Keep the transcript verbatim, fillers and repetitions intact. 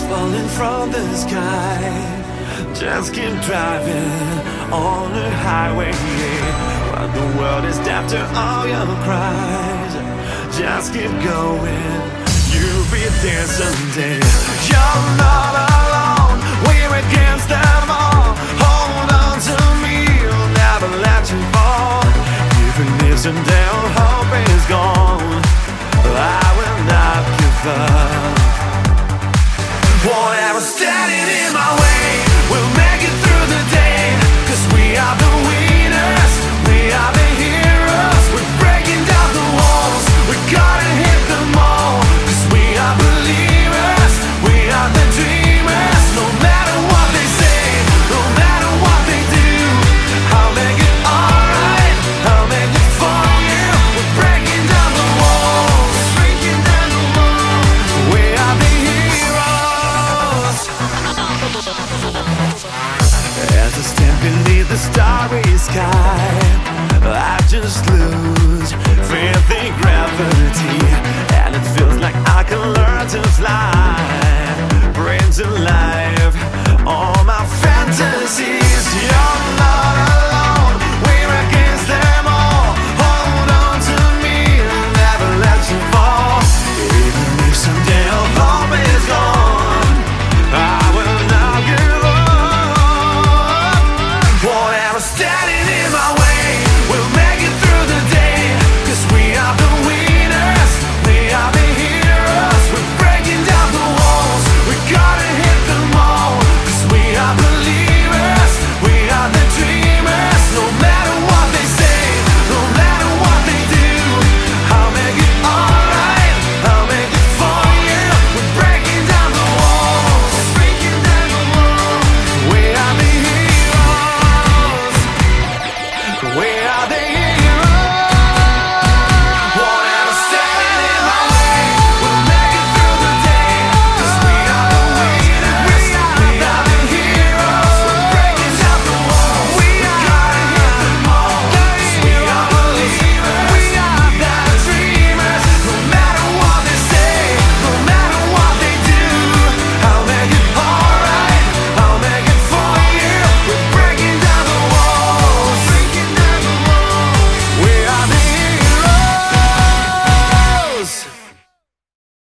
falling from the sky. Just keep driving on the highway while the world is deaf to all your cries. Just keep going, you'll be there someday. You're not alone, we're against them all. Hold on to me, I'll never let you fall. Even if someday all hope is gone, I will not give up. Whatever's standing in my way, we'll make it through the day. Cause we are the winners, we are the heroes. We're breaking down the walls, we're gonna hit them all. Cause we are believers, we are the dreamers. No matter what they say, no matter what they do, I'll make it alright, I'll make it for you. We're breaking down the walls, breaking down the walls. We are the heroes. As I stand beneath the starry sky, I just lose